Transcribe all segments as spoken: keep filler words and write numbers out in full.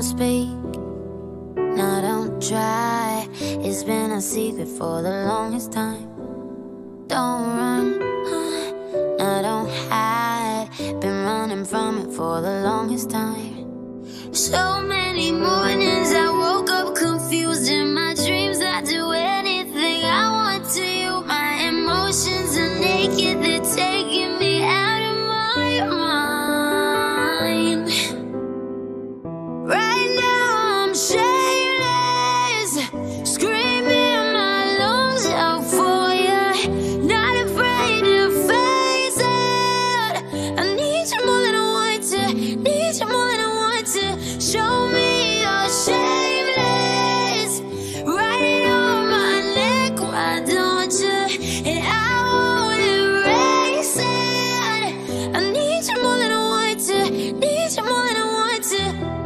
don't speak, no, don't try. It's been a secret for the longest time. Don't run, no, don't hide. Been running from it for the longest time. So many mornings I woke up confused. In my dreams I do anything I want to you. My emotions are naked, they're taking me out of my mind. Right now I'm shameless, screaming my lungs out for you. Not afraid to face it. I need you more than I want to, need you more than I want to. Show me you're shameless. Write it on my neck, why don't you? And I won't erase it. I need you more than I want to, need you more than I want to.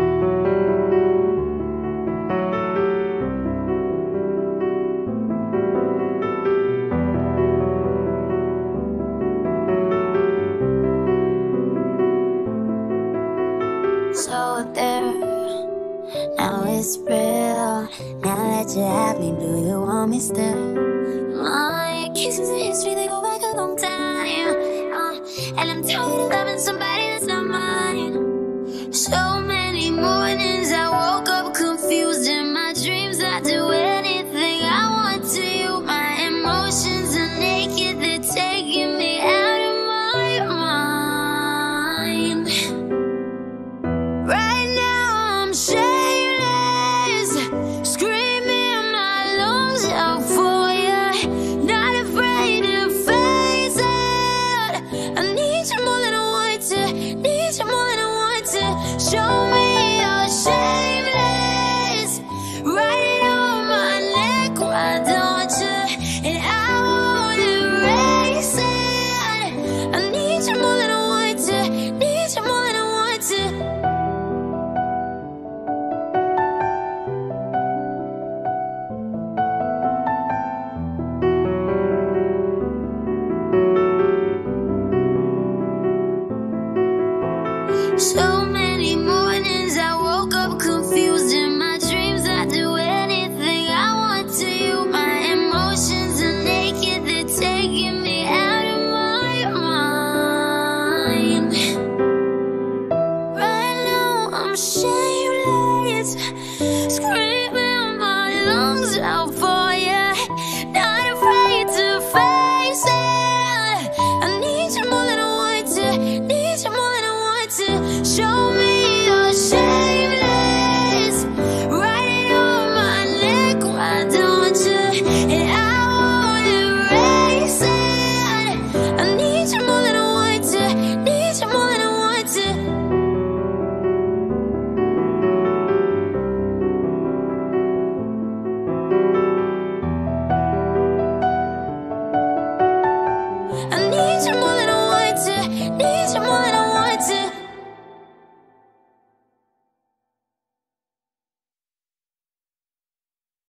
So there, now it's real. Now that you have me, do you want me still? My kisses are history, they go back a long time. uh, And I'm tired of loving somebody that's not mine. So many mornings I woke up confused. In my dreams I do anything I want to you. My emotions are naked, they're taking me out of my mind. Right now I'm shameless, screaming my lungs out for you. Not afraid to face it. I need you more than I want to, need you more than I want to. Show me you're shameless. Write it on my neck, why don't you? And I won't erase it. I need you more than I want to, need you more than I want to. So